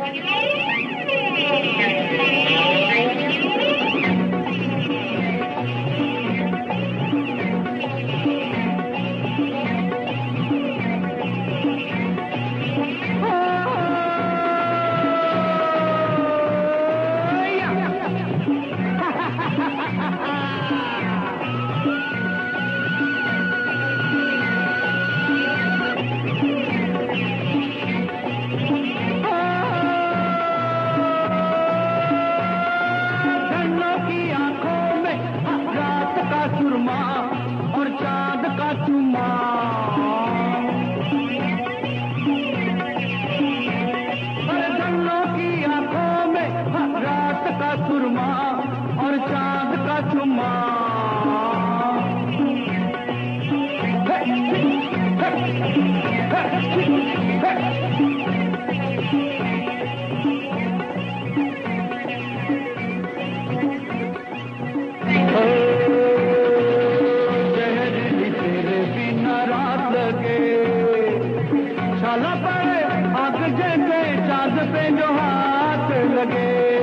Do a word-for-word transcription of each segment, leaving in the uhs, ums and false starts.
और चांद का चुम्मा, धन्नों की आंखों में रात का सुरमा और चांद का चुम्मा। छाला पड़े आग जैसे चांद पे जो हाथ लगे,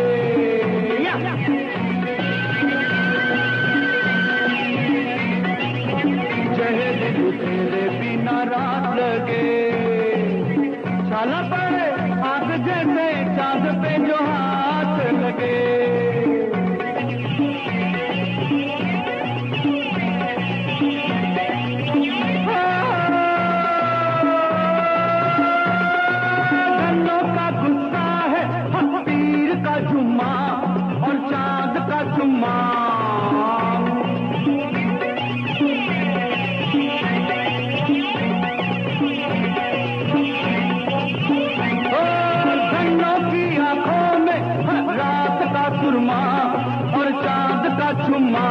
जहे दिल तेरे बिना रात लगे। छाला पड़े आग जैसे चांद पे जो हाथ लगे। जुम्मा और चांद का चुम्मा, धन्नों की आंखों में रात का सुरमा और चांद का चुम्मा।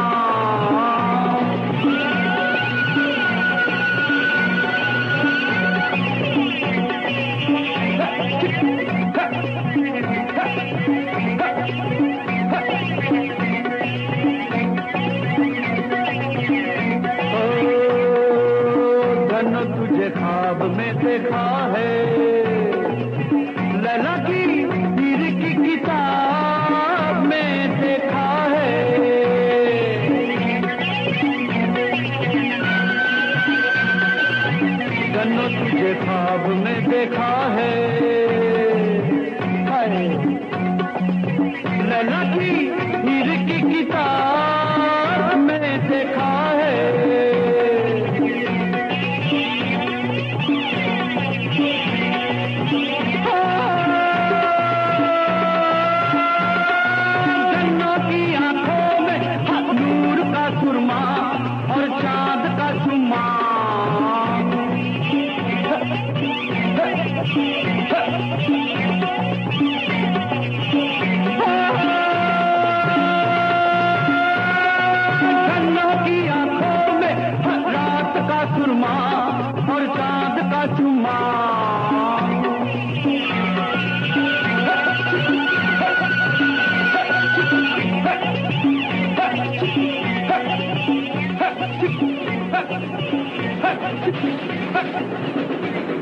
तुझे ख्वाब में देखा है, लैला की हीर की किताब में देखा है। गन्नो तुझे ख्वाब में देखा है, लैला की हीर की किताब में देखा है। सुरमा और चांद का चुम्मा, धन्नों की आंखों में रात का सुरमा और चांद का चुम्मा। Ha ha ha!